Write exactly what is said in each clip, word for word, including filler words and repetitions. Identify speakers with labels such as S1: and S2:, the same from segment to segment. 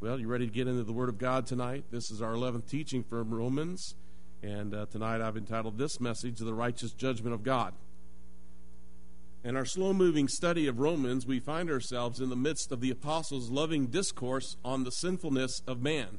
S1: Well, you ready to get into the Word of God tonight? This is our eleventh teaching from Romans, and uh, tonight I've entitled this message, The Righteous Judgment of God. In our slow-moving study of Romans, we find ourselves in the midst of the apostles' loving discourse on the sinfulness of man,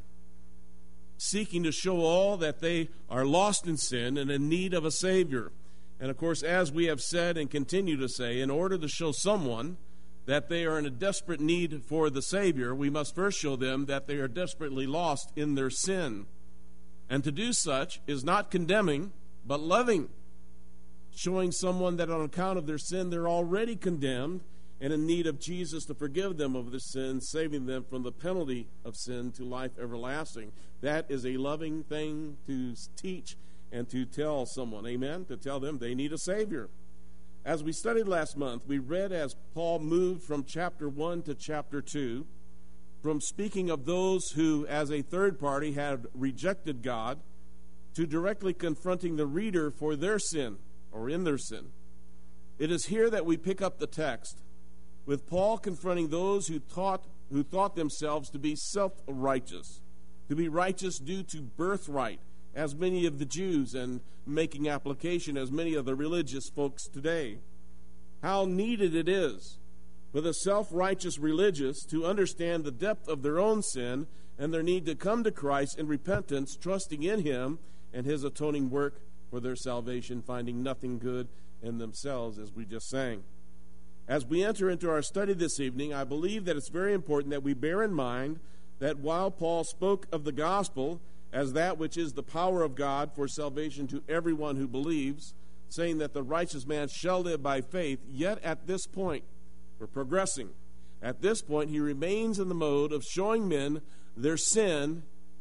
S1: seeking to show all that they are lost in sin and in need of a Savior. And of course, as we have said and continue to say, in order to show someone that they are in a desperate need for the Savior, we must first show them that they are desperately lost in their sin. And to do such is not condemning, but loving, showing someone that on account of their sin they're already condemned and in need of Jesus to forgive them of their sin, saving them from the penalty of sin to life everlasting. That is a loving thing to teach and to tell someone, amen, to tell them they need a Savior. As we studied last month, we read as Paul moved from chapter one to chapter two, from speaking of those who, as a third party, had rejected God, to directly confronting the reader for their sin, or in their sin. It is here that we pick up the text, with Paul confronting those who taught, who thought themselves to be self-righteous, to be righteous due to birthright, as many of the Jews, and making application as many of the religious folks today. How needed it is for the self-righteous religious to understand the depth of their own sin and their need to come to Christ in repentance, trusting in Him and His atoning work for their salvation, finding nothing good in themselves, as we just sang. As we enter into our study this evening, I believe that it's very important that we bear in mind that while Paul spoke of the gospel as that which is the power of God for salvation to everyone who believes, saying that the righteous man shall live by faith, yet at this point, we're progressing. At this point, he remains in the mode of showing men their sin,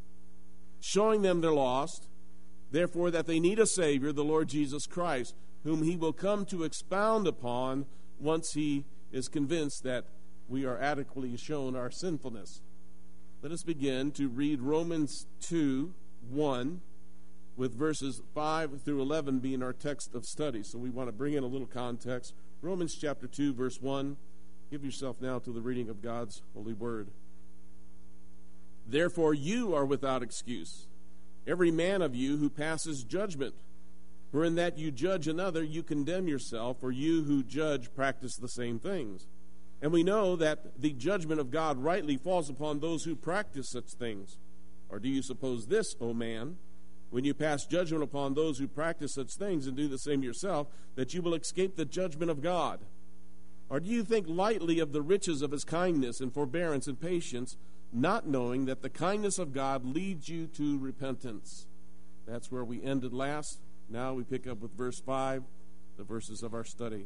S1: showing them they're lost, therefore that they need a Savior, the Lord Jesus Christ, whom he will come to expound upon once he is convinced that we are adequately shown our sinfulness. Let us begin to read Romans two, one, with verses five through eleven being our text of study. So we want to bring in a little context. Romans chapter two, verse one. Give yourself now to the reading of God's holy word. Therefore you are without excuse, every man of you who passes judgment. For in that you judge another, you condemn yourself, for you who judge practice the same things. And we know that the judgment of God rightly falls upon those who practice such things. Or do you suppose this, O man, when you pass judgment upon those who practice such things and do the same yourself, that you will escape the judgment of God? Or do you think lightly of the riches of his kindness and forbearance and patience, not knowing that the kindness of God leads you to repentance? That's where we ended last. Now we pick up with verse five, the verses of our study.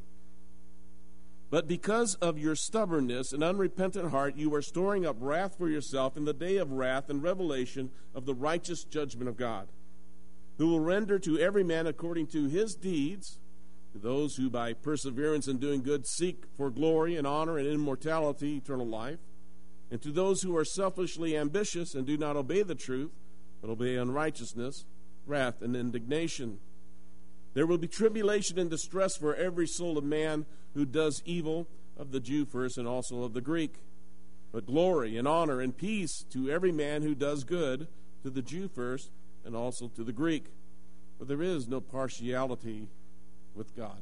S1: But because of your stubbornness and unrepentant heart, you are storing up wrath for yourself in the day of wrath and revelation of the righteous judgment of God, who will render to every man according to his deeds, to those who by perseverance in doing good seek for glory and honor and immortality, eternal life, and to those who are selfishly ambitious and do not obey the truth, but obey unrighteousness, wrath and indignation. There will be tribulation and distress for every soul of man who does evil, of the Jew first and also of the Greek. But glory and honor and peace to every man who does good, to the Jew first and also to the Greek. For there is no partiality with God.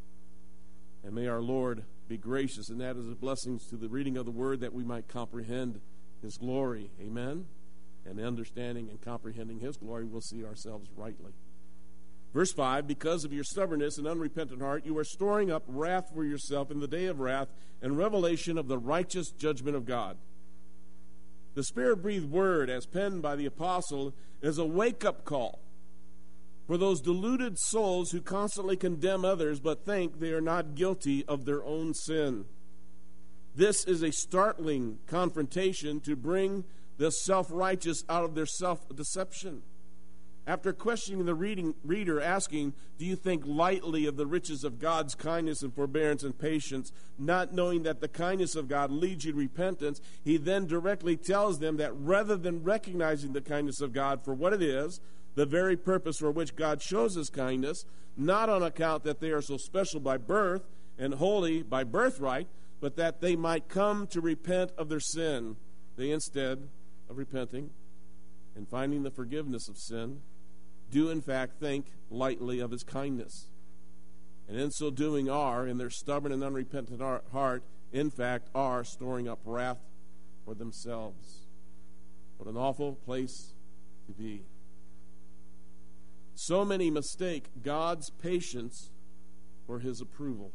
S1: And may our Lord be gracious and add his blessings to the reading of the word, that we might comprehend his glory. Amen? And understanding and comprehending his glory, we'll see ourselves rightly. Verse five, because of your stubbornness and unrepentant heart, you are storing up wrath for yourself in the day of wrath and revelation of the righteous judgment of God. The Spirit-breathed word, as penned by the apostle, is a wake-up call for those deluded souls who constantly condemn others but think they are not guilty of their own sin. This is a startling confrontation to bring the self-righteous out of their self-deception. After questioning the reading, reader, asking, do you think lightly of the riches of God's kindness and forbearance and patience, not knowing that the kindness of God leads you to repentance, he then directly tells them that rather than recognizing the kindness of God for what it is, the very purpose for which God shows his kindness, not on account that they are so special by birth and holy by birthright, but that they might come to repent of their sin, they instead of repenting and finding the forgiveness of sin do in fact think lightly of his kindness, and in so doing are, in their stubborn and unrepentant heart, in fact are storing up wrath for themselves. What an awful place to be. So many mistake God's patience for his approval.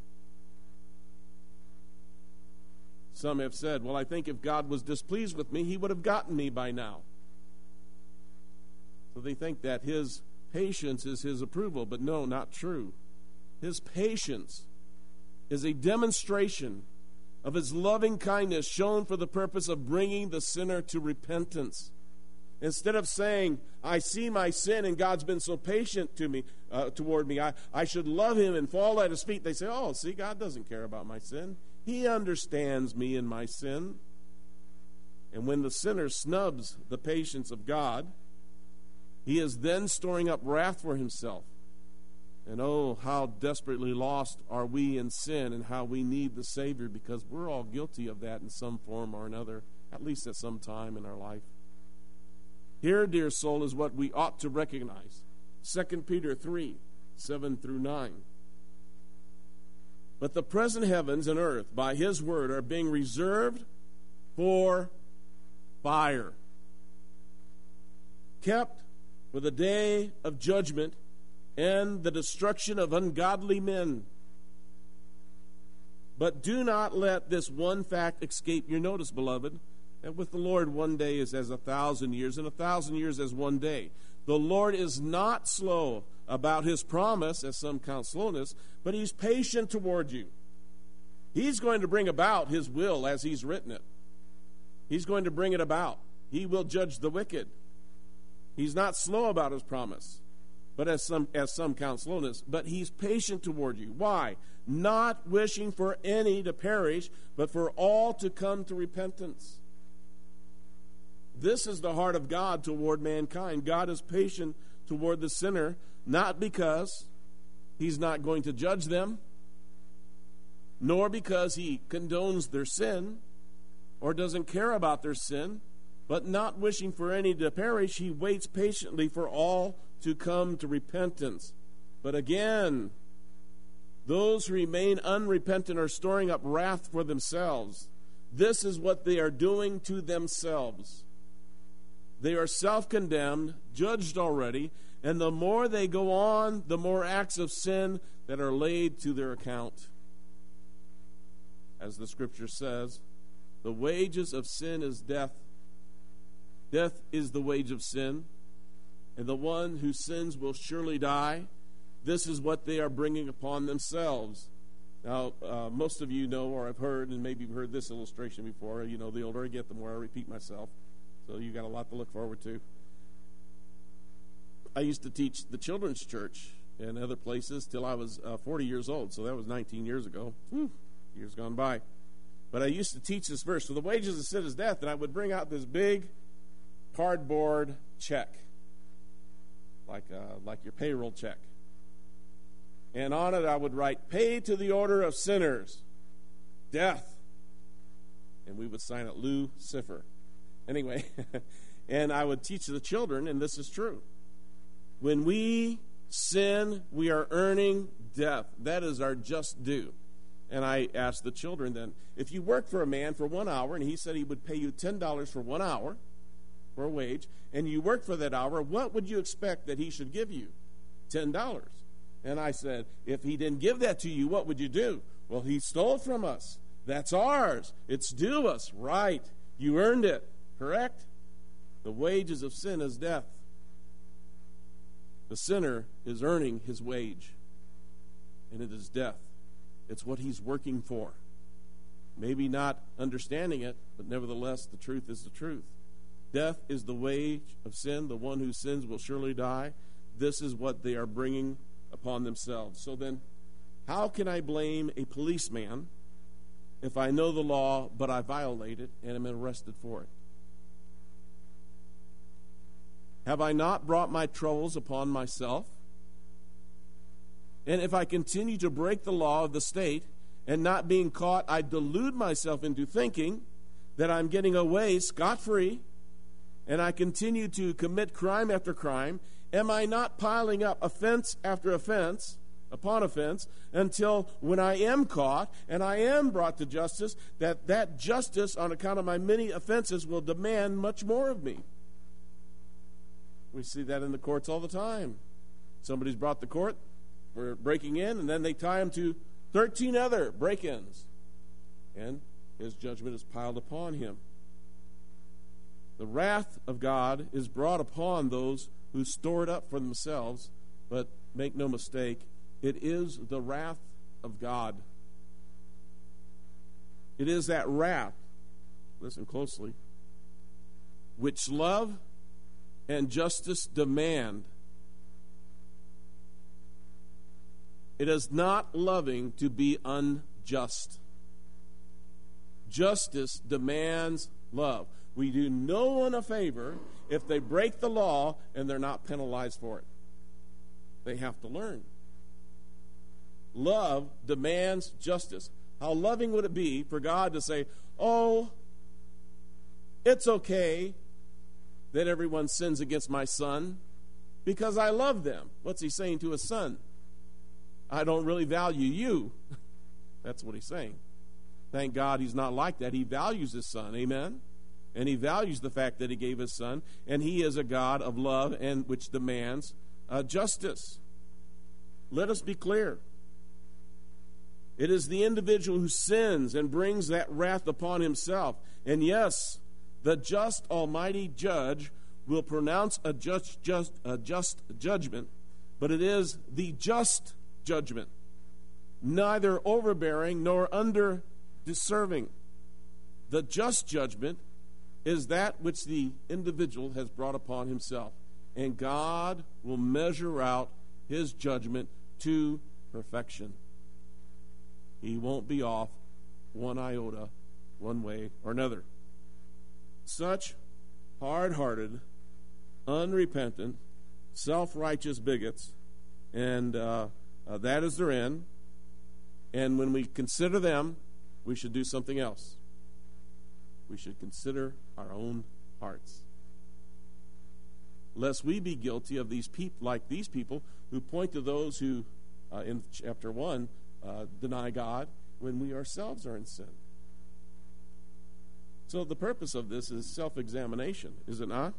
S1: Some have said, well, I think if God was displeased with me, he would have gotten me by now. So they think that his patience is his approval, but no, not true. His patience is a demonstration of his loving kindness shown for the purpose of bringing the sinner to repentance. Instead of saying, I see my sin and God's been so patient to me, uh, toward me, I, I should love him and fall at his feet, they say, oh, see, God doesn't care about my sin. He understands me and my sin. And when the sinner snubs the patience of God, he is then storing up wrath for himself. And oh, how desperately lost are we in sin, and how we need the Savior, because we're all guilty of that in some form or another, at least at some time in our life. Here, dear soul, is what we ought to recognize. Second Peter three, seven through nine. But the present heavens and earth, by his word, are being reserved for fire, kept for the day of judgment and the destruction of ungodly men. But do not let this one fact escape your notice, beloved, that with the Lord one day is as a thousand years, and a thousand years as one day. The Lord is not slow about his promise, as some count slowness, but he's patient toward you. He's going to bring about his will as he's written it. He's going to bring it about. He will judge the wicked. He's not slow about his promise, but as some as some count slowness, but he's patient toward you. Why? Not wishing for any to perish, but for all to come to repentance. This is the heart of God toward mankind. God is patient toward the sinner, not because he's not going to judge them, nor because he condones their sin or doesn't care about their sin, but not wishing for any to perish, he waits patiently for all to come to repentance. But again, those who remain unrepentant are storing up wrath for themselves. This is what they are doing to themselves. They are self-condemned, judged already, and the more they go on, the more acts of sin that are laid to their account. As the scripture says, the wages of sin is death. Death is the wage of sin, and the one who sins will surely die. This is what they are bringing upon themselves. Now, uh, most of you know or have heard, and maybe you've heard this illustration before. You know, the older I get, the more I repeat myself. So you got a lot to look forward to. I used to teach the children's church and other places till I was uh, forty years old. So that was nineteen years ago. Whew, years gone by. But I used to teach this verse. So the wages of sin is death. And I would bring out this big cardboard check, like uh, like your payroll check. And on it I would write, pay to the order of sinners, death. And we would sign it Lucifer. Anyway, and I would teach the children, and this is true. When we sin, we are earning death. That is our just due. And I asked the children then, if you work for a man for one hour, and he said he would pay you ten dollars for one hour for a wage, and you work for that hour, what would you expect that he should give you? ten dollars. And I said, if he didn't give that to you, what would you do? Well, he stole it from us. That's ours. It's due us. Right. You earned it. Correct? The wages of sin is death. The sinner is earning his wage, and it is death. It's what he's working for. Maybe not understanding it, but nevertheless, the truth is the truth. Death is the wage of sin. The one who sins will surely die. This is what they are bringing upon themselves. So then, how can I blame a policeman if I know the law, but I violate it and am arrested for it? Have I not brought my troubles upon myself? And if I continue to break the law of the state and not being caught, I delude myself into thinking that I'm getting away scot-free and I continue to commit crime after crime, am I not piling up offense after offense upon offense until when I am caught and I am brought to justice, that that justice on account of my many offenses will demand much more of me? We see that in the courts all the time. Somebody's brought to court for breaking in, and then they tie him to thirteen other break-ins, and his judgment is piled upon him. The wrath of God is brought upon those who store it up for themselves, but make no mistake, it is the wrath of God. It is that wrath, listen closely, which love and justice demand. It is not loving to be unjust. Justice demands love. We do no one a favor if they break the law and they're not penalized for it. They have to learn. Love demands justice. How loving would it be for God to say, oh, it's okay that everyone sins against my son because I love them. What's he saying to his son? I don't really value you. That's what he's saying. Thank God he's not like that. He values his son. Amen? And he values the fact that he gave his son. And he is a God of love and which demands uh, justice. Let us be clear. It is the individual who sins and brings that wrath upon himself. And yes, the just almighty judge will pronounce a just, just, a just judgment, but it is the just judgment, neither overbearing nor under-deserving. The just judgment is that which the individual has brought upon himself, and God will measure out his judgment to perfection. He won't be off one iota, one way or another. Such hard-hearted, unrepentant, self-righteous bigots, and uh, uh, that is their end. And when we consider them, we should do something else. We should consider our own hearts, lest we be guilty of these people, like these people who point to those who, uh, in chapter one, uh, deny God when we ourselves are in sin. So the purpose of this is self-examination, is it not?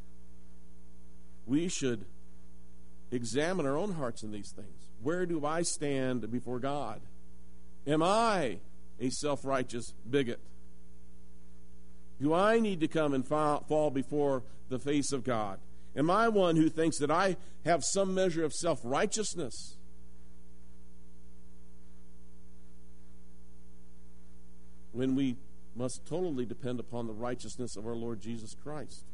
S1: We should examine our own hearts in these things. Where do I stand before God? Am I a self-righteous bigot? Do I need to come and fall before the face of God? Am I one who thinks that I have some measure of self-righteousness? When we must totally depend upon the righteousness of our Lord Jesus Christ.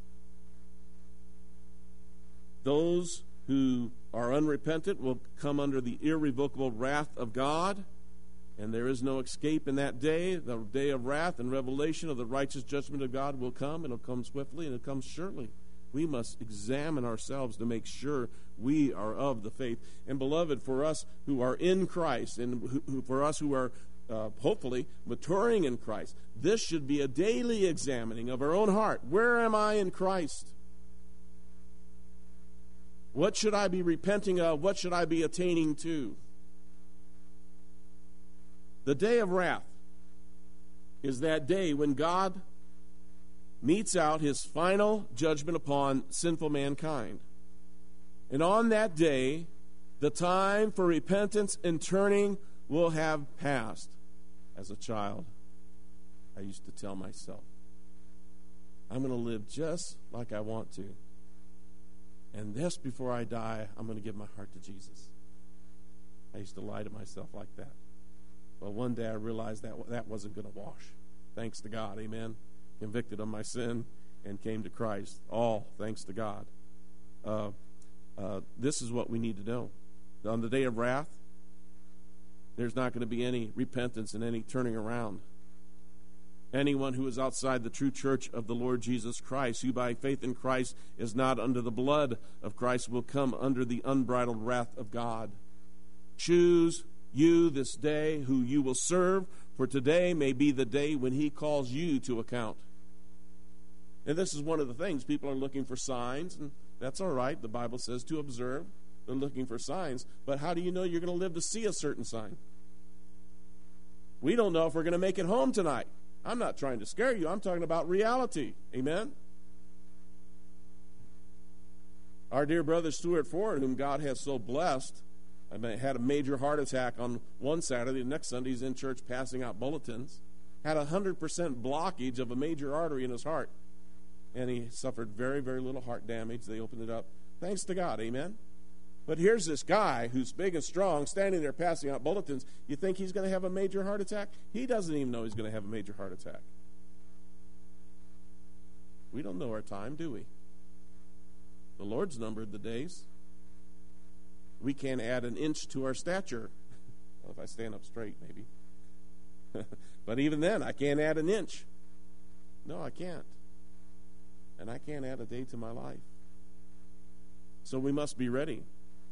S1: Those who are unrepentant will come under the irrevocable wrath of God, and there is no escape in that day. The day of wrath and revelation of the righteous judgment of God will come, and it'll come swiftly, and it'll come surely. We must examine ourselves to make sure we are of the faith. And beloved, for us who are in Christ, and who, who, for us who are uh, hopefully maturing in Christ, this should be a daily examining of our own heart. Where am I in Christ? What should I be repenting of? What should I be attaining to? The day of wrath is that day when God metes out his final judgment upon sinful mankind. And on that day, the time for repentance and turning will have passed. As a child, I used to tell myself, I'm going to live just like I want to. And just before I die, I'm going to give my heart to Jesus. I used to lie to myself like that. But one day I realized that that wasn't going to wash. Thanks to God, amen. Convicted of my sin and came to Christ. All thanks to God. Uh, uh, this is what we need to know. On the day of wrath, there's not going to be any repentance and any turning around. Anyone who is outside the true church of the Lord Jesus Christ, who by faith in Christ is not under the blood of Christ, will come under the unbridled wrath of God. Choose you this day who you will serve, for today may be the day when he calls you to account. And this is one of the things. People are looking for signs, and that's all right. The Bible says to observe. They're looking for signs. But how do you know you're going to live to see a certain sign? We don't know if we're going to make it home tonight. I'm not trying to scare you. I'm talking about reality. Amen? Our dear brother Stuart Ford, whom God has so blessed, I mean, had a major heart attack on one Saturday. The next Sunday he's in church passing out bulletins. Had a one hundred percent blockage of a major artery in his heart. And he suffered very, very little heart damage. They opened it up. Thanks to God. Amen? But here's this guy who's big and strong, standing there passing out bulletins. You think he's going to have a major heart attack? He doesn't even know he's going to have a major heart attack. We don't know our time, do we? The Lord's numbered the days. We can't add an inch to our stature. Well, if I stand up straight, maybe. But even then, I can't add an inch. No, I can't. And I can't add a day to my life. So we must be ready.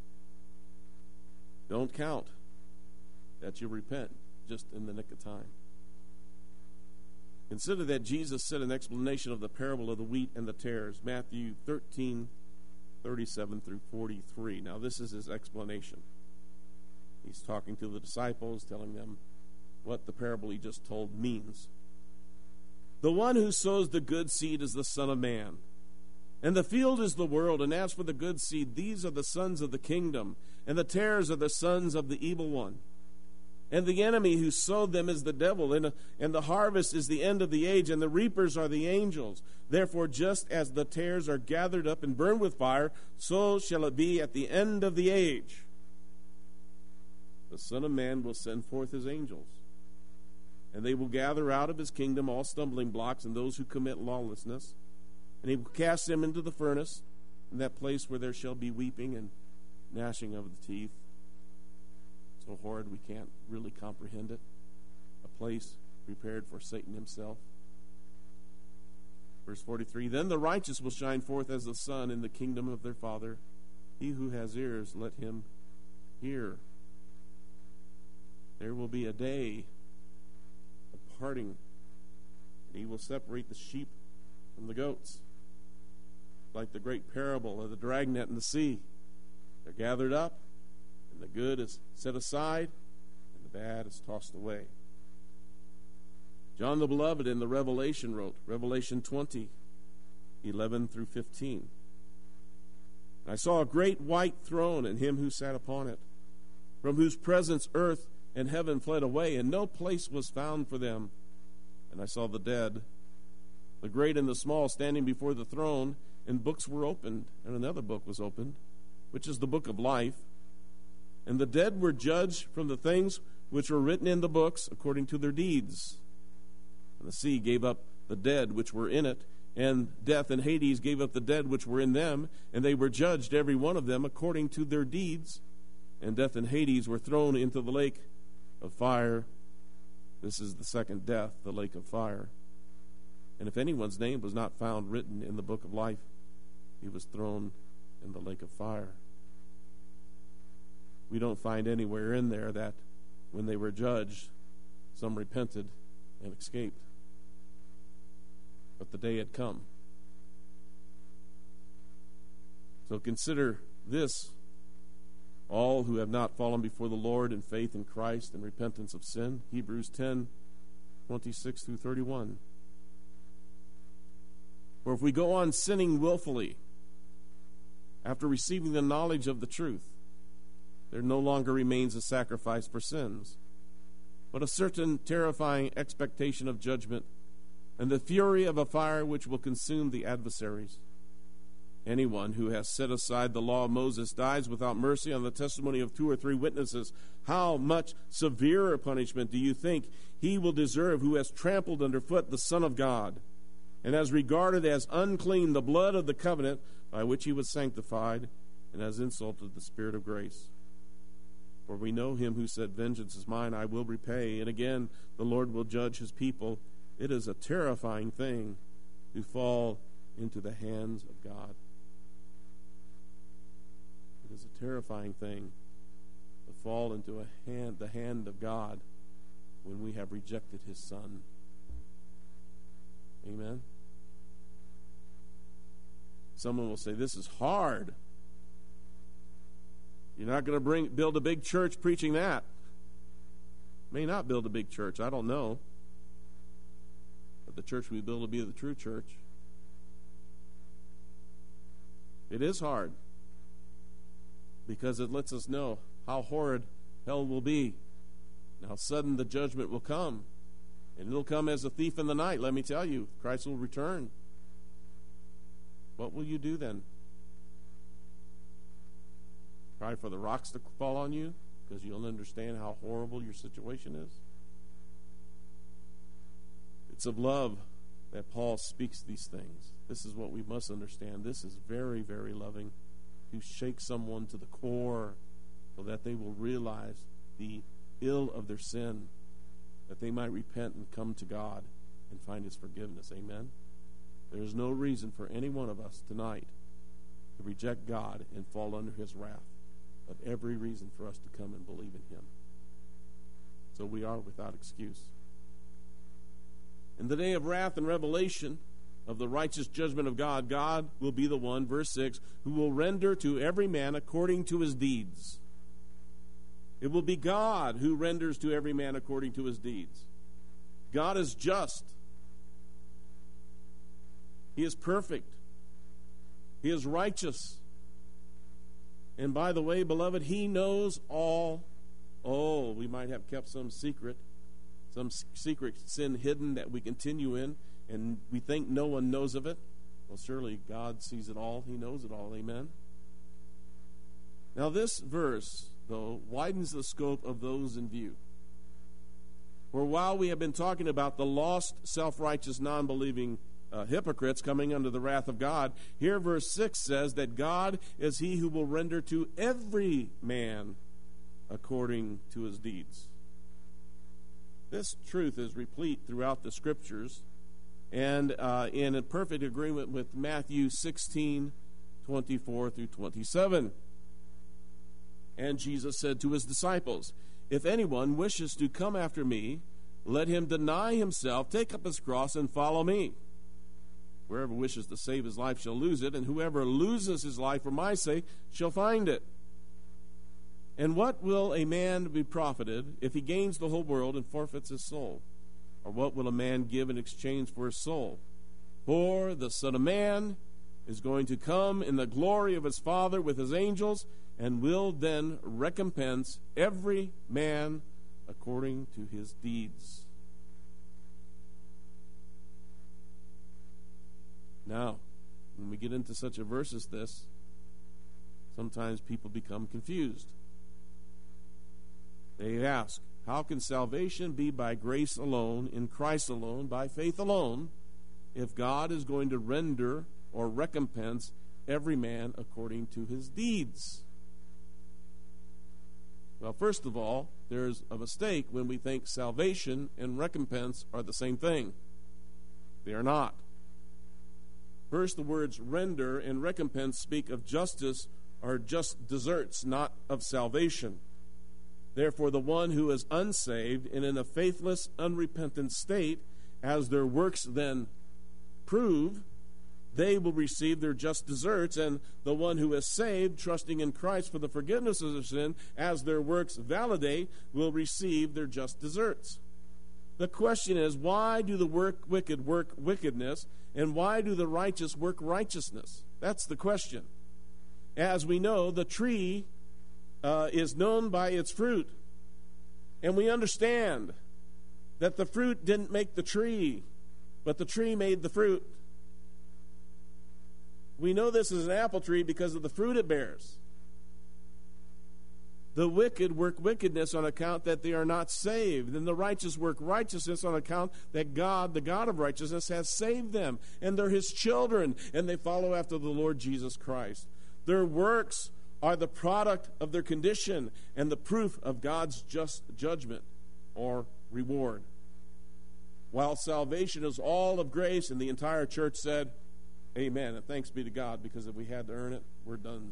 S1: Don't count that you repent just in the nick of time. Consider that Jesus said an explanation of the parable of the wheat and the tares, Matthew thirteen, thirty-seven through forty-three. Now, this is his explanation. He's talking to the disciples, telling them what the parable he just told means. The one who sows the good seed is the Son of Man. And the field is the world, and as for the good seed, these are the sons of the kingdom, and the tares are the sons of the evil one. And the enemy who sowed them is the devil, and, and the harvest is the end of the age, and the reapers are the angels. Therefore, just as the tares are gathered up and burned with fire, so shall it be at the end of the age. The Son of Man will send forth his angels, and they will gather out of his kingdom all stumbling blocks and those who commit lawlessness, and he will cast them into the furnace, in that place where there shall be weeping and gnashing of the teeth. So horrid we can't really comprehend it. A place prepared for Satan himself. Verse forty-three, then the righteous will shine forth as the sun in the kingdom of their Father. He who has ears, let him hear. There will be a day of parting, and he will separate the sheep from the goats. Like the great parable of the dragnet in the sea. They're gathered up, and the good is set aside, and the bad is tossed away. John the Beloved in the Revelation wrote, Revelation twenty, eleven through fifteen. I saw a great white throne and him who sat upon it, from whose presence earth and heaven fled away, and no place was found for them. And I saw the dead, the great and the small, standing before the throne, and books were opened, and another book was opened, which is the book of life. And the dead were judged from the things which were written in the books according to their deeds. And the sea gave up the dead which were in it, and death and Hades gave up the dead which were in them, and they were judged every one of them according to their deeds. And death and Hades were thrown into the lake of fire. This is the second death, the lake of fire. And if anyone's name was not found written in the book of life, he was thrown in the lake of fire. We don't find anywhere in there that when they were judged, some repented and escaped. But the day had come. So consider this, all who have not fallen before the Lord in faith in Christ and repentance of sin. Hebrews ten, twenty-six through thirty-one. For if we go on sinning willfully, after receiving the knowledge of the truth, there no longer remains a sacrifice for sins, but a certain terrifying expectation of judgment and the fury of a fire which will consume the adversaries. Anyone who has set aside the law of Moses dies without mercy on the testimony of two or three witnesses. How much severer punishment do you think he will deserve who has trampled underfoot the Son of God, and has regarded as unclean the blood of the covenant by which he was sanctified, and has insulted the Spirit of grace? For we know him who said, vengeance is mine, I will repay. And again, the Lord will judge his people. It is a terrifying thing to fall into the hands of God. It is a terrifying thing to fall into a hand, the hand of God when we have rejected his Son. Amen? Someone will say, this is hard. You're not going to bring build a big church preaching that. May not build a big church, I don't know. But the church we build will be the true church. It is hard because it lets us know how horrid hell will be and how sudden the judgment will come. And it'll come as a thief in the night, let me tell you. Christ will return. What will you do then? Cry for the rocks to fall on you because you'll understand how horrible your situation is? It's of love that Paul speaks these things. This is what we must understand. This is very, very loving, to shake someone to the core so that they will realize the ill of their sin, that they might repent and come to God and find his forgiveness. Amen? There is no reason for any one of us tonight to reject God and fall under his wrath, but every reason for us to come and believe in him. So we are without excuse. In the day of wrath and revelation of the righteous judgment of God, God will be the one, verse six, who will render to every man according to his deeds. It will be God who renders to every man according to his deeds. God is just. He is perfect. He is righteous. And by the way, beloved, he knows all. Oh, we might have kept some secret, some secret sin hidden that we continue in, and we think no one knows of it. Well, surely God sees it all. He knows it all. Amen? Now, this verse, though, widens the scope of those in view. For while we have been talking about the lost, self-righteous, non-believing uh, hypocrites coming under the wrath of God, here verse six says that God is he who will render to every man according to his deeds. This truth is replete throughout the Scriptures, and uh, in a perfect agreement with Matthew sixteen, twenty-four through twenty-seven. And Jesus said to his disciples, if anyone wishes to come after me, let him deny himself, take up his cross, and follow me. Whoever wishes to save his life shall lose it, and whoever loses his life for my sake shall find it. And what will a man be profited if he gains the whole world and forfeits his soul? Or what will a man give in exchange for his soul? For the Son of Man is going to come in the glory of his Father with his angels, and will then recompense every man according to his deeds. Now, when we get into such a verse as this, sometimes people become confused. They ask, how can salvation be by grace alone, in Christ alone, by faith alone, if God is going to render or recompense every man according to his deeds? Well, first of all, there's a mistake when we think salvation and recompense are the same thing. They are not. First, the words render and recompense speak of justice or just deserts, not of salvation. Therefore, the one who is unsaved and in a faithless, unrepentant state, as their works then prove, they will receive their just deserts, and the one who is saved, trusting in Christ for the forgiveness of their sin, as their works validate, will receive their just deserts. The question is, why do the work wicked work wickedness, and why do the righteous work righteousness? That's the question. As we know, the tree uh, is known by its fruit, and we understand that the fruit didn't make the tree, but the tree made the fruit. We know this is an apple tree because of the fruit it bears. The wicked work wickedness on account that they are not saved, and the righteous work righteousness on account that God, the God of righteousness, has saved them, and they're his children, and they follow after the Lord Jesus Christ. Their works are the product of their condition and the proof of God's just judgment or reward. While salvation is all of grace, and the entire church said, amen, and thanks be to God, because if we had to earn it, we're done.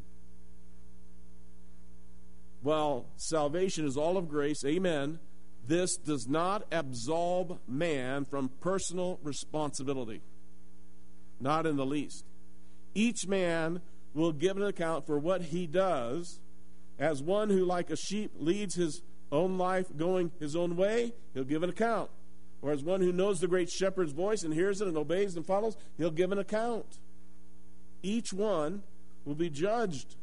S1: While salvation is all of grace, amen, this does not absolve man from personal responsibility. Not in the least. Each man will give an account for what he does. As one who, like a sheep, leads his own life going his own way, he'll give an account. Or as one who knows the great shepherd's voice and hears it and obeys and follows, he'll give an account. Each one will be judged.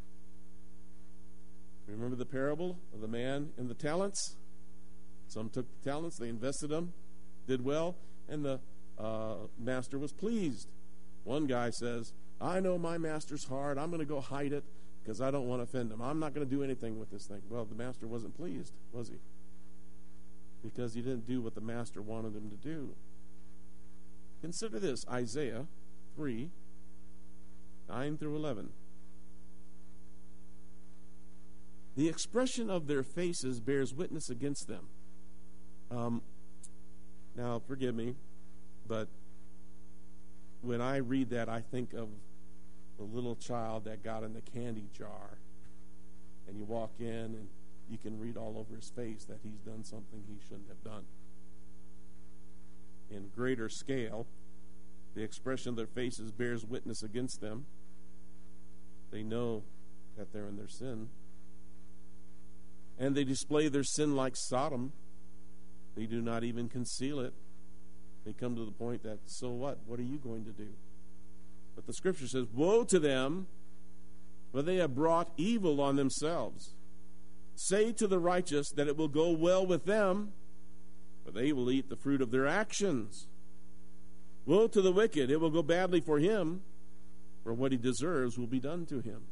S1: Remember the parable of the man and the talents? Some took the talents, they invested them, did well, and the uh, master was pleased. One guy says, I know my master's hard. I'm going to go hide it because I don't want to offend him. I'm not going to do anything with this thing. Well, the master wasn't pleased, was he? Because he didn't do what the master wanted him to do. Consider this, Isaiah three, nine through eleven. The expression of their faces bears witness against them. Um, now, forgive me, but when I read that, I think of the little child that got in the candy jar. And you walk in, and you can read all over his face that he's done something he shouldn't have done. In greater scale, the expression of their faces bears witness against them. They know that they're in their sin. And they display their sin like Sodom. They do not even conceal it. They come to the point that, so what? What are you going to do? But the Scripture says, woe to them, for they have brought evil on themselves. Say to the righteous that it will go well with them, for they will eat the fruit of their actions. Woe to the wicked, it will go badly for him, for what he deserves will be done to him.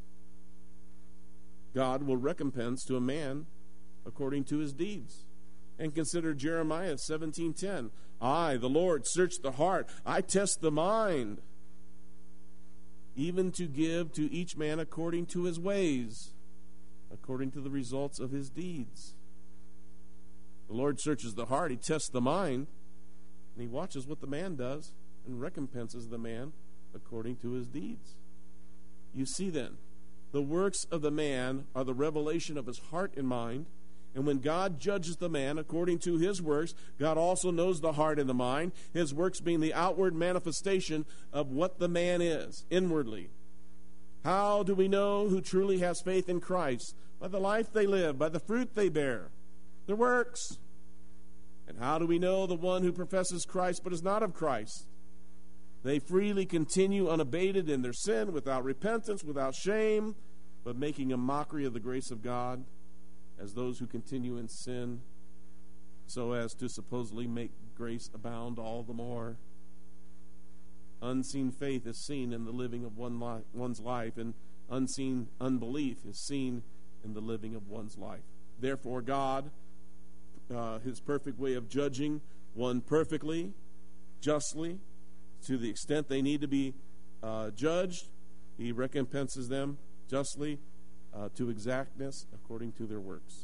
S1: God will recompense to a man according to his deeds. And consider Jeremiah seventeen ten. I, the Lord, search the heart. I test the mind, even to give to each man according to his ways, according to the results of his deeds. The Lord searches the heart. He tests the mind, and he watches what the man does and recompenses the man according to his deeds. You see then, the works of the man are the revelation of his heart and mind. And when God judges the man according to his works, God also knows the heart and the mind, his works being the outward manifestation of what the man is, inwardly. How do we know who truly has faith in Christ? By the life they live, by the fruit they bear, their works. And how do we know the one who professes Christ but is not of Christ? They freely continue unabated in their sin, without repentance, without shame, but making a mockery of the grace of God, as those who continue in sin, so as to supposedly make grace abound all the more. Unseen faith is seen in the living of one li- one's life, and unseen unbelief is seen in the living of one's life. Therefore, God, uh, his perfect way of judging one perfectly, justly, to the extent they need to be uh, judged, he recompenses them justly, Uh, to exactness according to their works.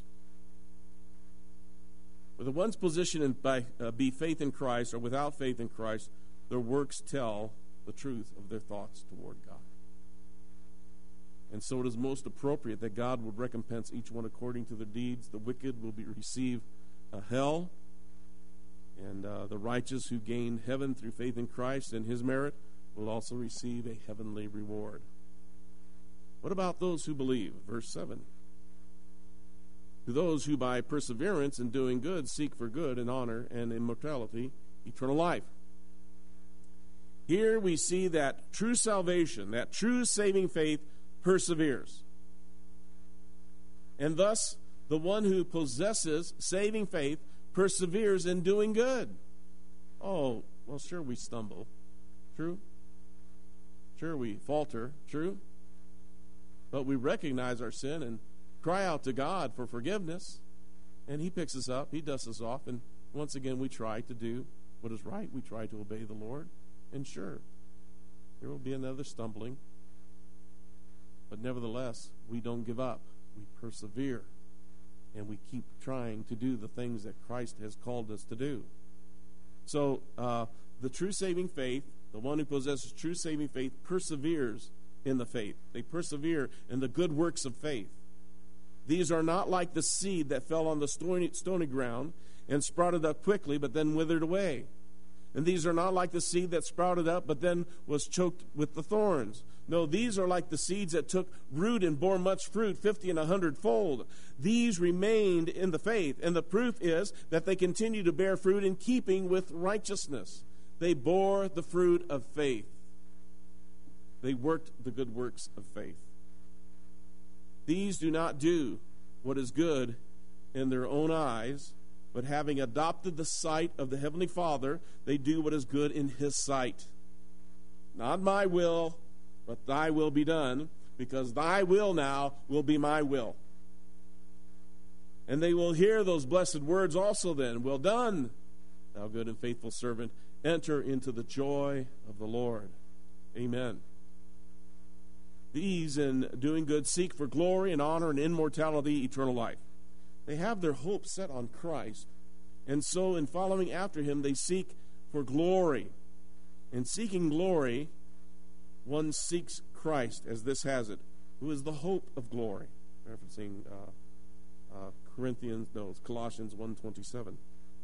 S1: Whether one's position in, by, uh, be faith in Christ or without faith in Christ, their works tell the truth of their thoughts toward God. And so it is most appropriate that God would recompense each one according to their deeds. The wicked will be receive a hell, and uh, the righteous who gained heaven through faith in Christ and his merit will also receive a heavenly reward. What about those who believe? Verse seven. To those who by perseverance in doing good seek for good and honor and immortality, eternal life. Here we see that true salvation, that true saving faith perseveres. And thus, the one who possesses saving faith perseveres in doing good. Oh, well, sure we stumble. True? Sure we falter. True? But we recognize our sin and cry out to God for forgiveness. And he picks us up. He dusts us off. And once again, we try to do what is right. We try to obey the Lord. And sure, there will be another stumbling. But nevertheless, we don't give up. We persevere. And we keep trying to do the things that Christ has called us to do. So, uh, the true saving faith, the one who possesses true saving faith, perseveres in the faith. They persevere in the good works of faith. These are not like the seed that fell on the stony, stony ground and sprouted up quickly, but then withered away. And these are not like the seed that sprouted up but then was choked with the thorns. No, these are like the seeds that took root and bore much fruit, fifty and a hundredfold. These remained in the faith, and the proof is that they continue to bear fruit in keeping with righteousness. They bore the fruit of faith. They worked the good works of faith. These do not do what is good in their own eyes, but having adopted the sight of the Heavenly Father, they do what is good in His sight. Not my will, but thy will be done, because thy will now will be my will. And they will hear those blessed words also then. Well done, thou good and faithful servant. Enter into the joy of the Lord. Amen. These, in doing good, seek for glory and honor and immortality, eternal life. They have their hope set on Christ. And so in following after Him, they seek for glory. In seeking glory, one seeks Christ, as this has it, who is the hope of glory. Referencing uh, uh, Corinthians, no, it's Colossians one twenty-seven.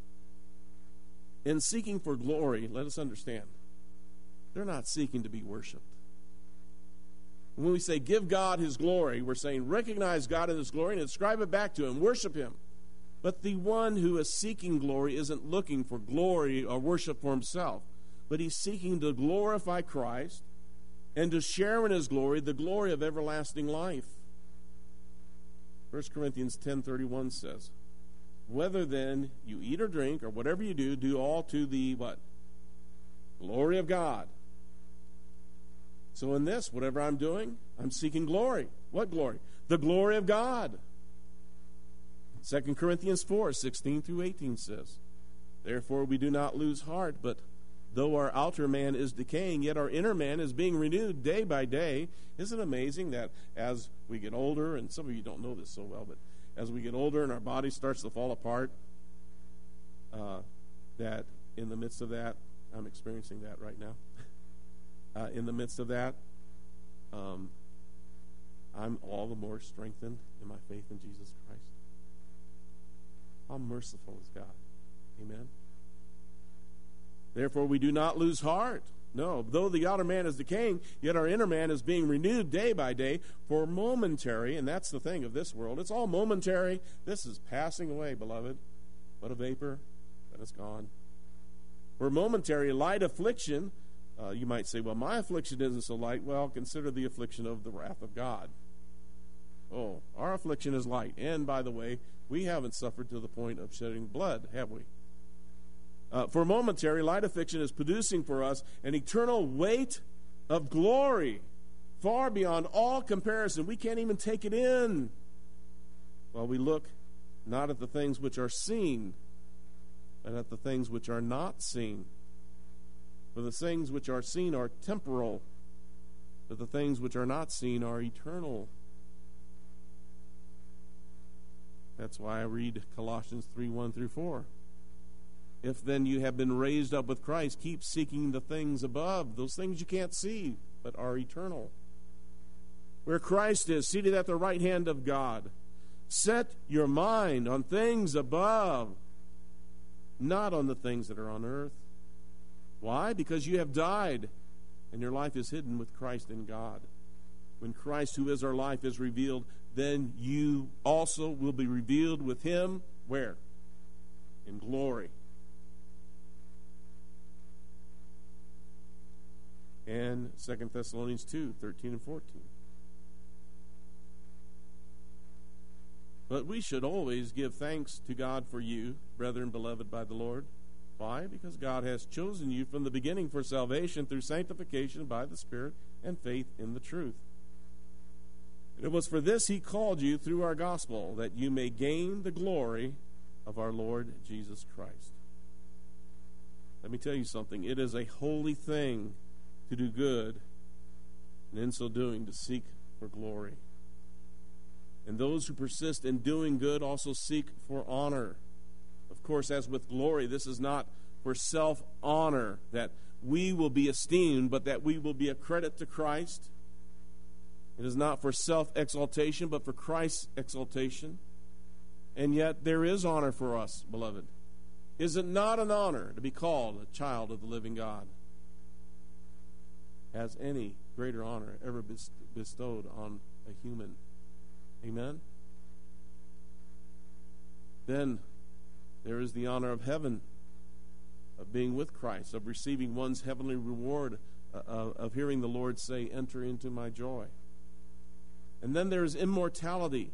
S1: In seeking for glory, let us understand, they're not seeking to be worshipped. When we say give God His glory, we're saying recognize God in His glory and ascribe it back to Him, worship Him. But the one who is seeking glory isn't looking for glory or worship for himself, but he's seeking to glorify Christ and to share in His glory, the glory of everlasting life. First Corinthians ten thirty-one says, whether then you eat or drink or whatever you do, do all to the what? Glory of God. So in this, whatever I'm doing, I'm seeking glory. What glory? The glory of God. Second Corinthians four sixteen through eighteen says, therefore we do not lose heart, but though our outer man is decaying, yet our inner man is being renewed day by day. Isn't it amazing that as we get older, and some of you don't know this so well, but as we get older and our body starts to fall apart, uh, that in the midst of that, I'm experiencing that right now. uh, in the midst of that, um, I'm all the more strengthened in my faith in Jesus Christ. How merciful is God. Amen. Therefore, we do not lose heart. No, though the outer man is decaying, yet our inner man is being renewed day by day for momentary, and that's the thing of this world. It's all momentary. This is passing away, beloved. What a vapor, then it's gone. For momentary light affliction, uh, you might say, well, my affliction isn't so light. Well, consider the affliction of the wrath of God. Oh, our affliction is light. And, by the way, we haven't suffered to the point of shedding blood, have we? Uh, for momentary, light affliction is producing for us an eternal weight of glory, far beyond all comparison. We can't even take it in. While we look not at the things which are seen, but at the things which are not seen. For the things which are seen are temporal, but the things which are not seen are eternal. That's why I read Colossians three, one through four. If then you have been raised up with Christ, keep seeking the things above, those things you can't see, but are eternal. Where Christ is, seated at the right hand of God. Set your mind on things above, not on the things that are on earth. Why? Because you have died, and your life is hidden with Christ in God. When Christ, who is our life, is revealed, then you also will be revealed with Him, where? In glory. And Second Thessalonians two, thirteen and fourteen. But we should always give thanks to God for you, brethren beloved by the Lord. Why? Because God has chosen you from the beginning for salvation through sanctification by the Spirit and faith in the truth. And it was for this He called you through our gospel, that you may gain the glory of our Lord Jesus Christ. Let me tell you something. It is a holy thing to do good, and in so doing to seek for glory. And those who persist in doing good also seek for honor. Of course, as with glory, this is not for self-honor, that we will be esteemed, but that we will be a credit to Christ. It is not for self-exaltation, but for Christ's exaltation. And yet there is honor for us, beloved. Is it not an honor to be called a child of the living God? Has any greater honor ever bestowed on a human? Amen? Then there is the honor of heaven, of being with Christ, of receiving one's heavenly reward, uh, of hearing the Lord say, "Enter into my joy." And then there is immortality.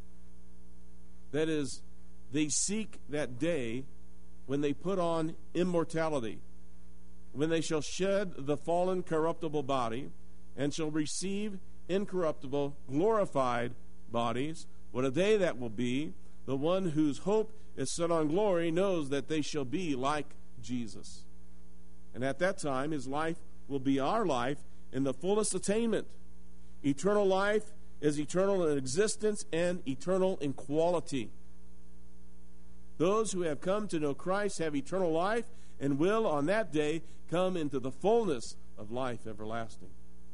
S1: That is, they seek that day when they put on immortality, when they shall shed the fallen corruptible body and shall receive incorruptible, glorified bodies. What a day that will be. The one whose hope is set on glory knows that they shall be like Jesus. And at that time, his life will be our life in the fullest attainment. Eternal life is eternal in existence and eternal in quality. Those who have come to know Christ have eternal life and will on that day come into the fullness of life everlasting.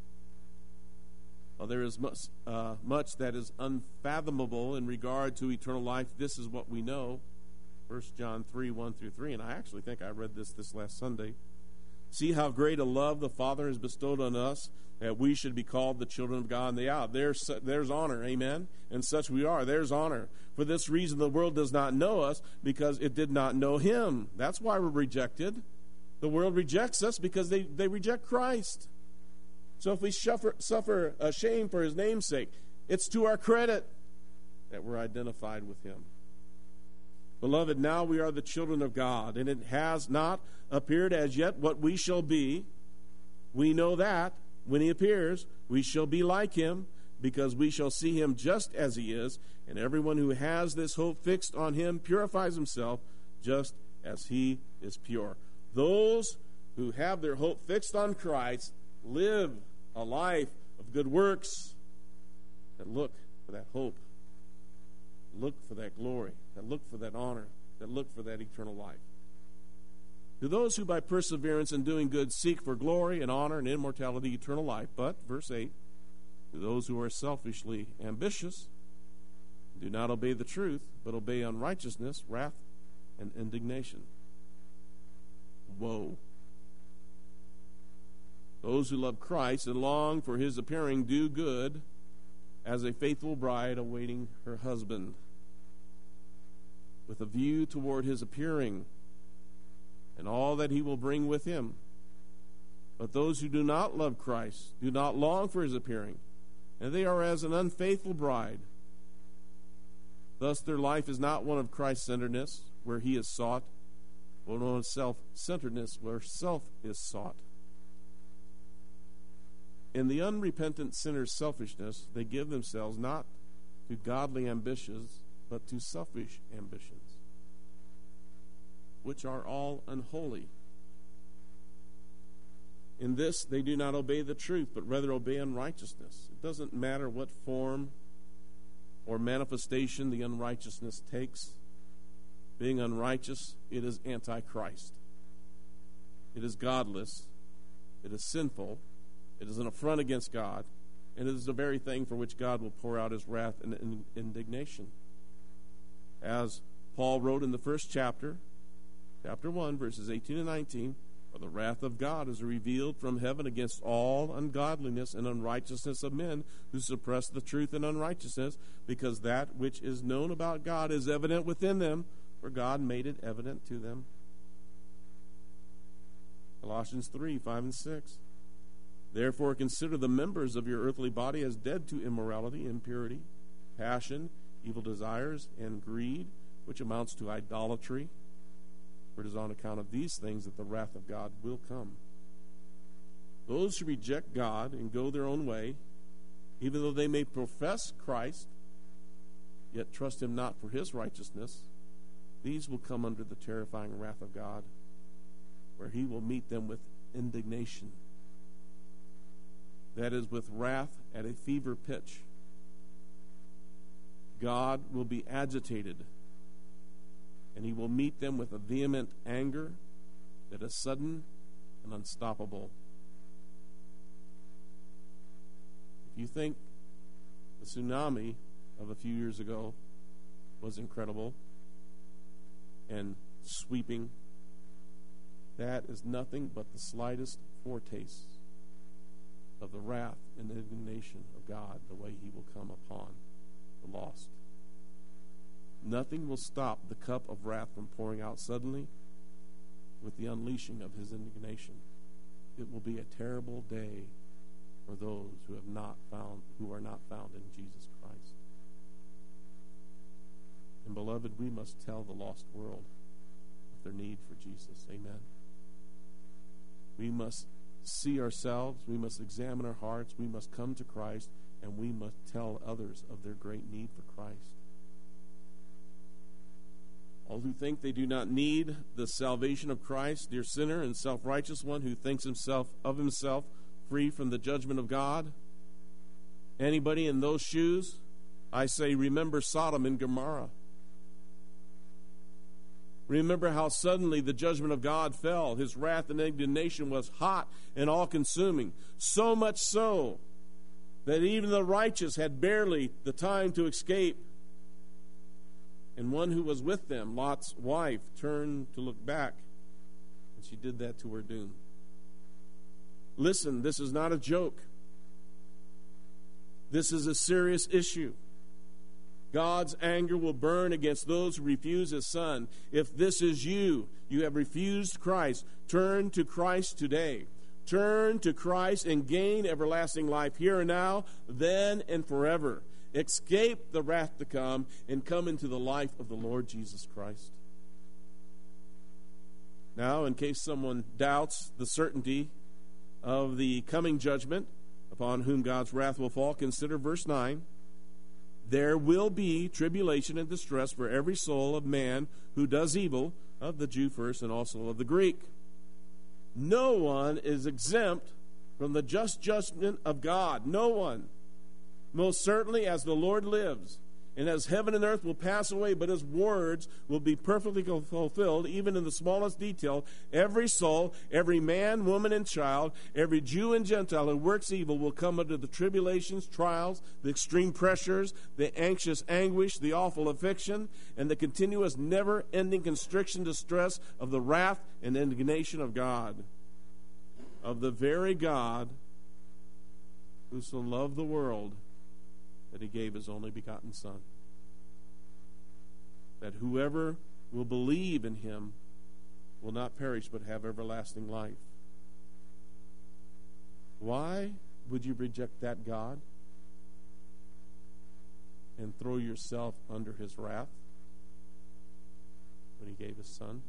S1: Well, there is much, uh, much that is unfathomable in regard to eternal life. This is what we know. First John three, one through three, and I actually think I read this this last Sunday. See how great a love the Father has bestowed on us, that we should be called the children of God. And they are. There's, there's honor, amen? And such we are. There's honor. For this reason the world does not know us, because it did not know him. That's why we're rejected. The world rejects us because they, they reject Christ. So if we suffer, suffer a shame for his name's sake, it's to our credit that we're identified with him. Beloved, now we are the children of God, and it has not appeared as yet what we shall be. We know that when he appears, we shall be like him, because we shall see him just as he is. And everyone who has this hope fixed on him purifies himself just as he is pure. Those who have their hope fixed on Christ live a life of good works that look for that hope, look for that glory, that look for that honor, that look for that eternal life. To those who by perseverance in doing good seek for glory and honor and immortality, eternal life. But, verse eight, to those who are selfishly ambitious, do not obey the truth, but obey unrighteousness, wrath, and indignation. Woe. Those who love Christ and long for his appearing do good as a faithful bride awaiting her husband, with a view toward his appearing and all that he will bring with him. But those who do not love Christ do not long for his appearing, and they are as an unfaithful bride. Thus their life is not one of Christ-centeredness, where he is sought, but one of self-centeredness, where self is sought. In the unrepentant sinner's selfishness, they give themselves not to godly ambitions, but to selfish ambitions, which are all unholy. In this, they do not obey the truth, but rather obey unrighteousness. It doesn't matter what form or manifestation the unrighteousness takes. Being unrighteous, it is anti-Christ. It is godless. It is sinful. It is an affront against God. And it is the very thing for which God will pour out his wrath and indignation. As Paul wrote in the first chapter, chapter one, verses eighteen and nineteen, for the wrath of God is revealed from heaven against all ungodliness and unrighteousness of men who suppress the truth in unrighteousness, because that which is known about God is evident within them, for God made it evident to them. Colossians three, five and six. Therefore consider the members of your earthly body as dead to immorality, impurity, passion, evil desires, and greed, which amounts to idolatry. For it is on account of these things that the wrath of God will come. Those who reject God and go their own way, even though they may profess Christ, yet trust him not for his righteousness, these will come under the terrifying wrath of God, where he will meet them with indignation. That is, with wrath at a fever pitch. God will be agitated, and he will meet them with a vehement anger that is sudden and unstoppable. If you think the tsunami of a few years ago was incredible, and sweeping. That is nothing but the slightest foretaste of the wrath and indignation of God, the way he will come upon the lost. Nothing will stop the cup of wrath from pouring out suddenly with the unleashing of his indignation. It will be a terrible day for those who have not found, who are not found in Jesus Christ. And beloved, we must tell the lost world of their need for Jesus. Amen. We must see ourselves, we must examine our hearts, we must come to Christ, and we must tell others of their great need for Christ. All who think they do not need the salvation of Christ, dear sinner and self-righteous one who thinks himself of himself free from the judgment of God, anybody in those shoes, I say, remember Sodom and Gomorrah. Remember how suddenly the judgment of God fell. His wrath and indignation was hot and all-consuming, so much so that even the righteous had barely the time to escape. And one who was with them, Lot's wife, turned to look back, and she did that to her doom. Listen, this is not a joke. This is a serious issue. God's anger will burn against those who refuse his Son. If this is you, you have refused Christ, turn to Christ today. Turn to Christ and gain everlasting life here and now, then and forever. Escape the wrath to come and come into the life of the Lord Jesus Christ. Now, in case someone doubts the certainty of the coming judgment upon whom God's wrath will fall, consider verse nine. There will be tribulation and distress for every soul of man who does evil, of the Jew first and also of the Greek. No one is exempt from the just judgment of God. No one. Most certainly, as the Lord lives, and as heaven and earth will pass away, but his words will be perfectly fulfilled, even in the smallest detail, every soul, every man, woman, and child, every Jew and Gentile who works evil will come under the tribulations, trials, the extreme pressures, the anxious anguish, the awful affliction, and the continuous never-ending constriction, distress of the wrath and indignation of God, of the very God who so loved the world that he gave his only begotten Son, that whoever will believe in him will not perish but have everlasting life. Why would you reject that God and throw yourself under his wrath when he gave his Son?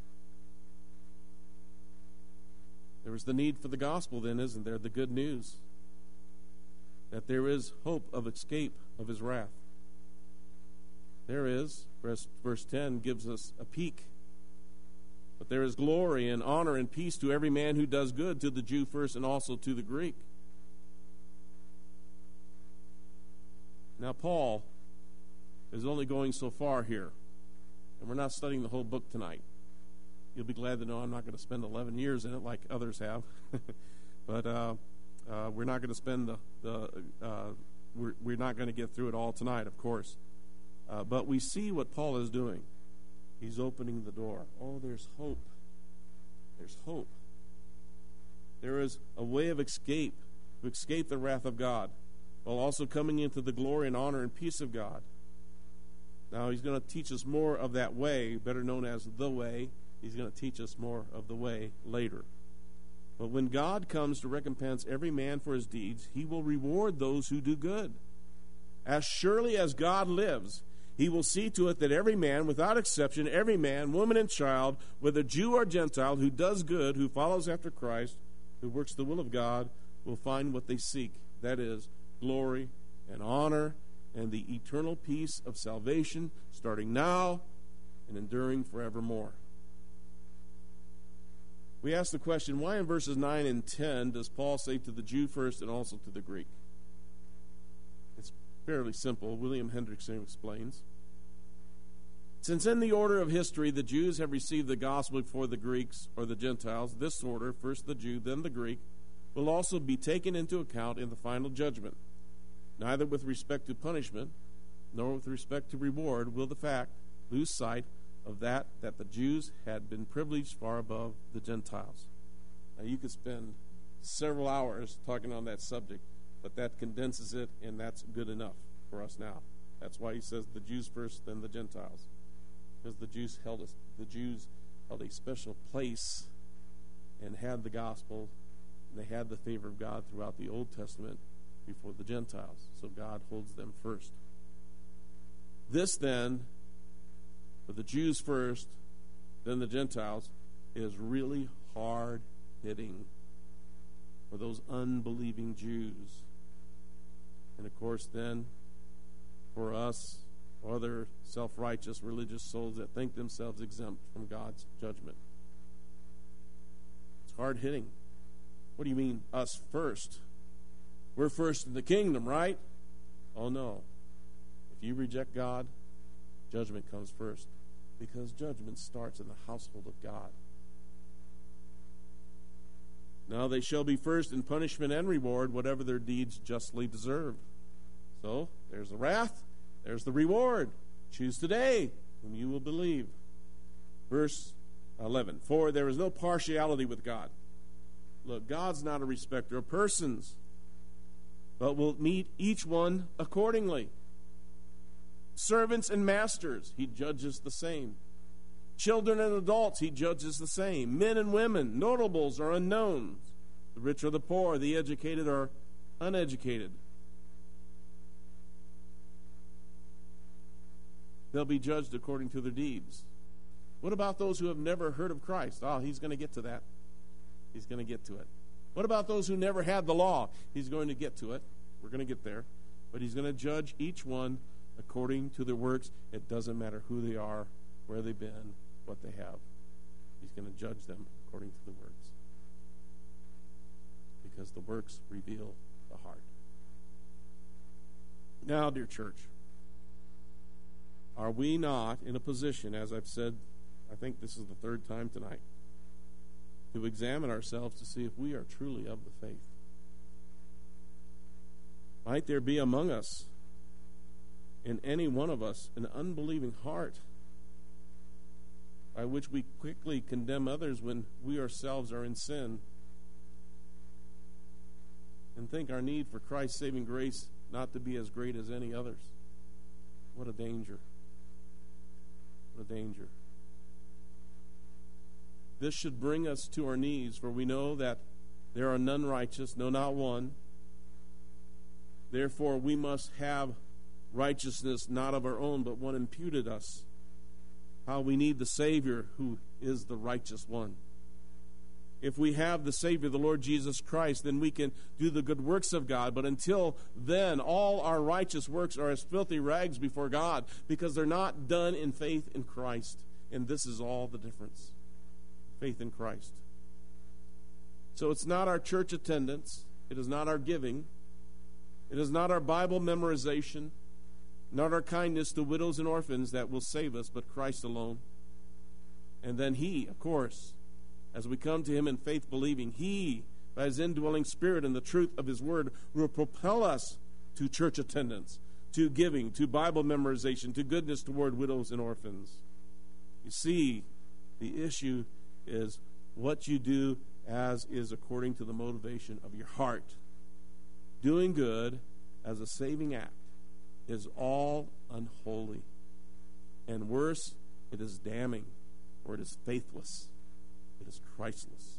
S1: There was the need for the gospel then, isn't there? The good news that there is hope of escape of his wrath. There is, verse, verse ten gives us a peek. But there is glory and honor and peace to every man who does good, to the Jew first and also to the Greek. Now, Paul is only going so far here, and we're not studying the whole book tonight. You'll be glad to know I'm not going to spend eleven years in it like others have. but uh, uh, we're not going to spend the, the uh, we're, we're not going to get through it all tonight, of course. Uh, but we see what Paul is doing. He's opening the door. Oh, there's hope. There's hope. There is a way of escape, to escape the wrath of God, while also coming into the glory and honor and peace of God. Now, he's going to teach us more of that way, better known as the way. He's going to teach us more of the way later. But when God comes to recompense every man for his deeds, he will reward those who do good. As surely as God lives, he will see to it that every man, without exception, every man, woman, and child, whether Jew or Gentile, who does good, who follows after Christ, who works the will of God, will find what they seek. That is, glory and honor and the eternal peace of salvation, starting now and enduring forevermore. We ask the question, why in verses nine and ten does Paul say to the Jew first and also to the Greek? It's fairly simple. William Hendrickson explains. Since in the order of history the Jews have received the gospel before the Greeks or the Gentiles, this order, first the Jew, then the Greek, will also be taken into account in the final judgment. Neither with respect to punishment, nor with respect to reward, will the fact lose sight of that, that the Jews had been privileged far above the Gentiles. Now, you could spend several hours talking on that subject, but that condenses it, and that's good enough for us now. That's why he says the Jews first, then the Gentiles, because the Jews held a, the Jews held a special place and had the gospel, and they had the favor of God throughout the Old Testament before the Gentiles. So God holds them first. This then, for the Jews first, then the Gentiles, is really hard hitting for those unbelieving Jews. And of course then, for us, other self-righteous religious souls that think themselves exempt from God's judgment. It's hard hitting. What do you mean, us first? We're first in the kingdom, right? Oh no. If you reject God, judgment comes first, because judgment starts in the household of God. Now they shall be first in punishment and reward, whatever their deeds justly deserve. So, there's the wrath, there's the reward. Choose today whom you will believe. Verse eleven, for there is no partiality with God. Look, God's not a respecter of persons, but will meet each one accordingly. Servants and masters, he judges the same. Children and adults, he judges the same. Men and women, notables or unknowns, the rich or the poor, the educated or uneducated. They'll be judged according to their deeds. What about those who have never heard of Christ? Oh, he's going to get to that. He's going to get to it. What about those who never had the law? He's going to get to it. We're going to get there. But he's going to judge each one according to their works. It doesn't matter who they are, where they've been, what they have. He's going to judge them according to the works. Because the works reveal the heart. Now, dear church, are we not in a position, as I've said, I think this is the third time tonight, to examine ourselves to see if we are truly of the faith? Might there be among us, in any one of us, an unbelieving heart by which we quickly condemn others when we ourselves are in sin, and think our need for Christ's saving grace not to be as great as any others? What a danger. What a danger. This should bring us to our knees, for we know that there are none righteous, no, not one. Therefore, we must have righteousness not of our own, but one imputed us. How we need the Savior who is the righteous one. If we have the Savior, the Lord Jesus Christ, then we can do the good works of God. But until then, all our righteous works are as filthy rags before God, because they're not done in faith in Christ. And this is all the difference. Faith in Christ. So it's not our church attendance. It is not our giving. It is not our Bible memorization. Not our kindness to widows and orphans that will save us, but Christ alone. And then He, of course, as we come to Him in faith believing, He, by His indwelling Spirit and the truth of His Word, will propel us to church attendance, to giving, to Bible memorization, to goodness toward widows and orphans. You see, the issue is what you do as is according to the motivation of your heart. Doing good as a saving act is all unholy. And worse, it is damning, or it is faithless. It is Christless.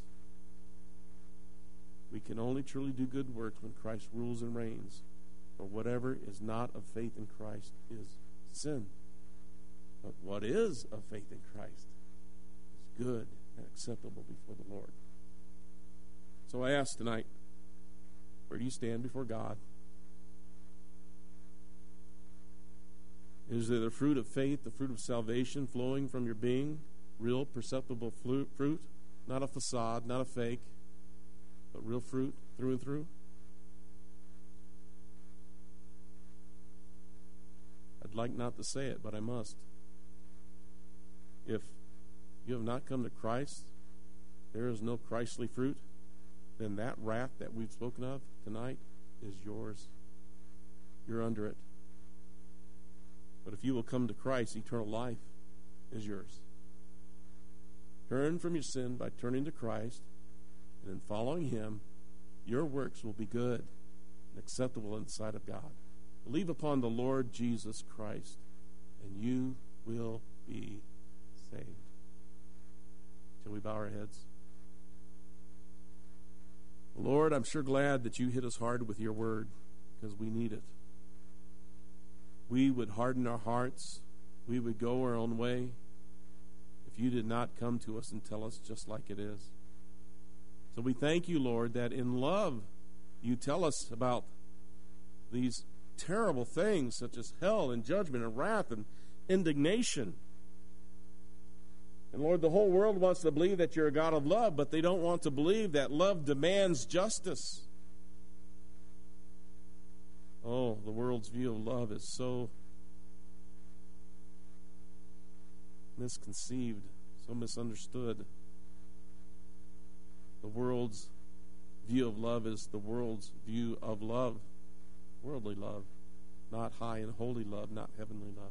S1: We can only truly do good works when Christ rules and reigns. For whatever is not of faith in Christ is sin. But what is of faith in Christ is good and acceptable before the Lord. So I ask tonight, where do you stand before God? Is there the fruit of faith, the fruit of salvation flowing from your being? Real, perceptible fruit, not a facade, not a fake, but real fruit through and through? I'd like not to say it, but I must. If you have not come to Christ, there is no Christly fruit, then that wrath that we've spoken of tonight is yours. You're under it. But if you will come to Christ, eternal life, is yours. Turn from your sin by turning to Christ, and in following him, your works will be good and acceptable in the sight of God. Believe upon the Lord Jesus Christ, and you will be saved. Shall we bow our heads? Lord, I'm sure glad that you hit us hard with your word, because we need it. We would harden our hearts. We would go our own way if you did not come to us and tell us just like it is. So we thank you, Lord, that in love you tell us about these terrible things such as hell and judgment and wrath and indignation. And Lord, the whole world wants to believe that you're a God of love, but they don't want to believe that love demands justice. Oh, the world's view of love is so misconceived, so misunderstood. The world's view of love is the world's view of love, worldly love, not high and holy love, not heavenly love.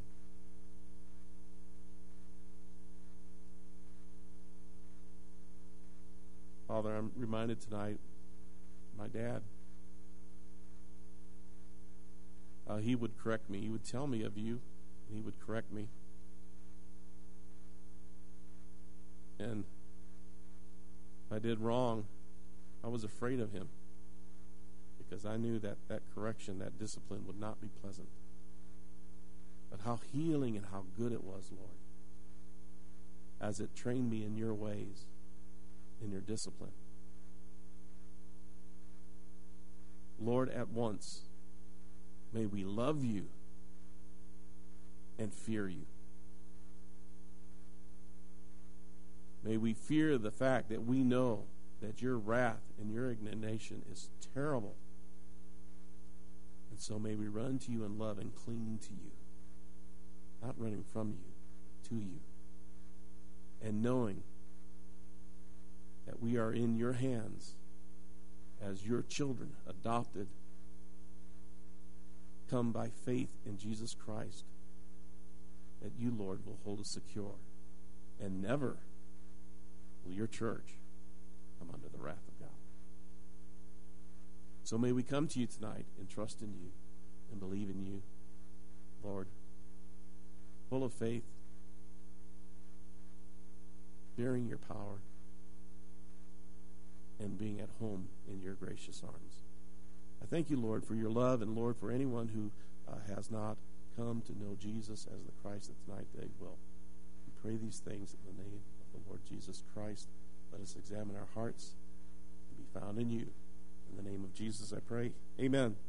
S1: Father, I'm reminded tonight, my dad, uh, he would correct me. He would tell me of you, and he would correct me. And if I did wrong, I was afraid of him, because I knew that that correction, that discipline would not be pleasant. But how healing and how good it was, Lord, as it trained me in your ways, in your discipline. Lord, at once, may we love you and fear you. May we fear the fact that we know that your wrath and your indignation is terrible. And so may we run to you in love and cling to you. Not running from you, but to you. And knowing that we are in your hands as your children, adopted, come by faith in Jesus Christ, that you, Lord, will hold us secure, and never will your church come under the wrath of God. So may we come to you tonight and trust in you and believe in you, Lord, full of faith, fearing your power, and being at home in your gracious arms. I thank you, Lord, for your love, and Lord, for anyone who uh, has not come to know Jesus as the Christ that tonight they will. We pray these things in the name of the Lord Jesus Christ. Let us examine our hearts and be found in you. In the name of Jesus I pray. Amen.